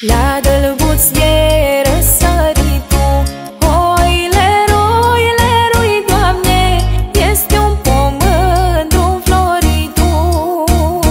La dălbuț e răsăritul, oile, rui, Doamne, este un pom înfloritul,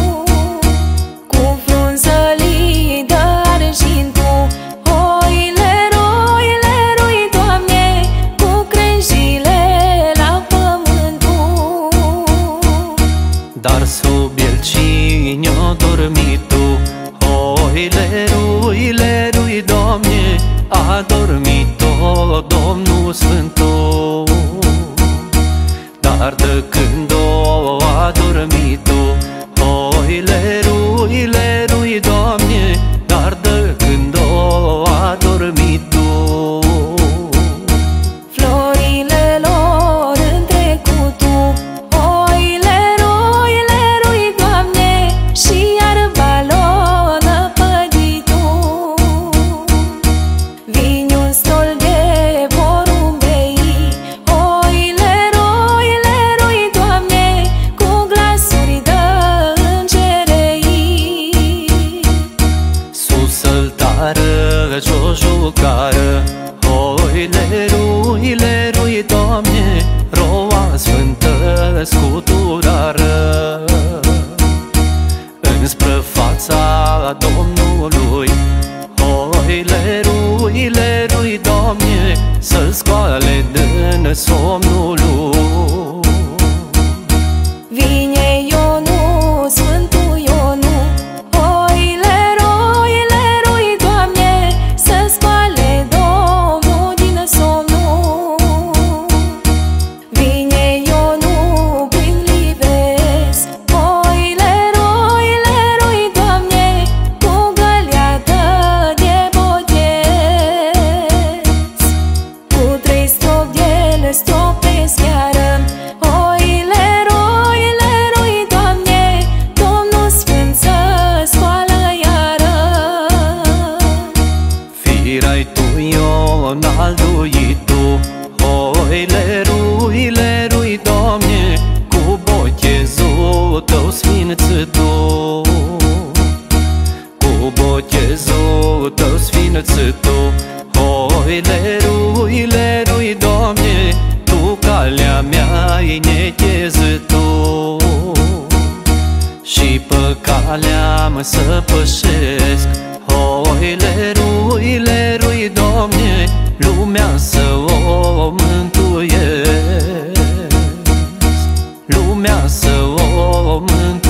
cu frunzălii de argintul. Oile, rui, Doamne, cu crengile la pământul. Dar sub el cine-o dormit tu? Oile, rui, Doamne, a dormit-o Domnul Sfântul. Dar de când o a dormit-o, oile, rui, Doamne, dar de când o a dormit-o, Florile lor în trecutul, oile, rui, Doamne, și iarba lor năpăditul. Vine un stol de porumbei, oile, rui, Doamne, cu glasuri de îngerei. sus altară ce-o jucară, oile, rui, Doamne, roa sfântă scuturară înspre fața Domnului. Oile, rui, Doamne, să-l scoale din somnul lui. Vine Ionu, Sfântul Ionu, oile, rui, Doamne, să scoale Domnul din somnul. Vine Ionu prin lives, oile, rui, Doamne, cu găleată de boteți, cu 3 stropi de ele stropesc iară. Oile, rui, Doamne, Domnul Sfânt să scoală iară. Firai tu Ion alduitu, oile, rui, Doamne, cu botezul tău sfințitu, cu botezul tău sfințitu. Oile, rui, Doamne, tu calea mea ai netezit tu, și pe calea mă să pășesc. Oile, rui, Doamne, lumea să o mântuiesc, lumea să o mântuiesc.